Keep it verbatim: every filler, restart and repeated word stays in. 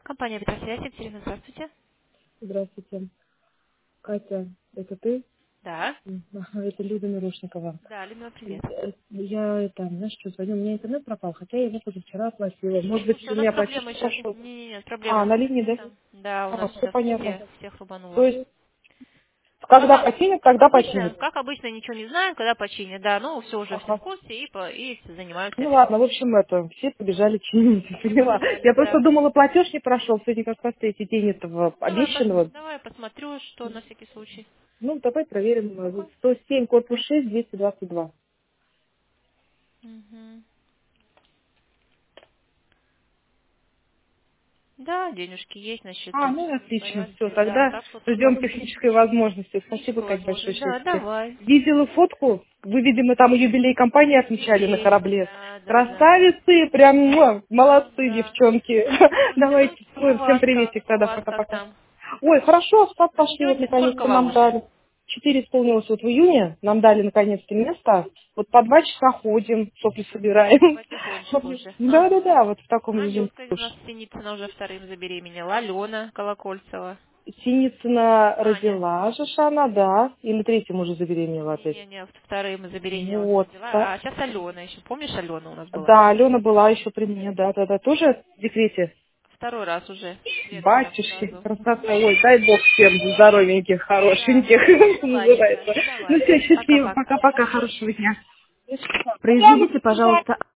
Компания Петросвязь, Екатерина, здравствуйте. Здравствуйте. Катя, это ты? Да. М, ага, Это Люда Мирошникова. Да, Людмила, привет. Э, Я это, знаешь, что звоню, у меня интернет пропал, хотя я его позавчера оплатила. Может быть, Слушай, у у нас меня платеж проблемы не сейчас. пошел. Не, не, нет, проблемы А, с на линии, да? интернетом. Да, у А, нас все сейчас понятно. везде всех То рубануло. есть, Как, когда о- починят, как тогда обычно, починят. как обычно, ничего не знаем, когда починят, да, ну, все уже все в Ага. курсе и, по, и занимаются Ну этим. ладно, в общем, это, все побежали чинить, Все поняла. побежали, Я просто да. думала, платеж не прошел, сегодня как раз третий день этого Ну, давай, пос, обещанного. давай я посмотрю, что на всякий случай. Ну, давай проверим. Ну-ка. сто семь, корпус шесть, двести двадцать два. Мгм. Да, денежки есть на А, счету, ну все в отлично, все, порядке, да. тогда Так что тут у ждем нас технической возможности. Спасибо, техническую Кать, большое возможность. Да, счастье. давай. Видела фотку, вы, видимо, там юбилей компании отмечали на Юбилей, корабле. да, да, да, да. Красавицы, прям муа, Да, молодцы, да. девчонки. Слушайте, ну Давайте, у целуем, всем вас как? приветик У тогда, вас как пока-пока. там? Ой, хорошо, в сад пошли, вот Идете? Сколько наконец-то вам нам уже? дали. Четыре исполнилось вот в июне, нам дали наконец-то место. Вот по два часа ходим, сопли собираем. Потихонечку уже. Ага. Да-да-да, вот в таком режиме. Анюшка у нас Синицына уже вторым забеременела. Алена Колокольцева. Синицына Аня. родила же ж она, да. Или третьим уже забеременела опять. Не-не-не, вторым забеременела, уже Вот. родила. да. А сейчас Алена еще. Помнишь, Алена у нас была? Да, Алена была еще при мне, да, да, да. Тоже в декрете. Второй раз уже. Следующая Батюшки, сразу. красота. Ой, дай бог всем здоровеньких, Да. хорошеньких, что Ладненько. называется. Ну Давай. все, счастливо, Пока-пока. пока-пока, хорошего дня. Произведите, пожалуйста,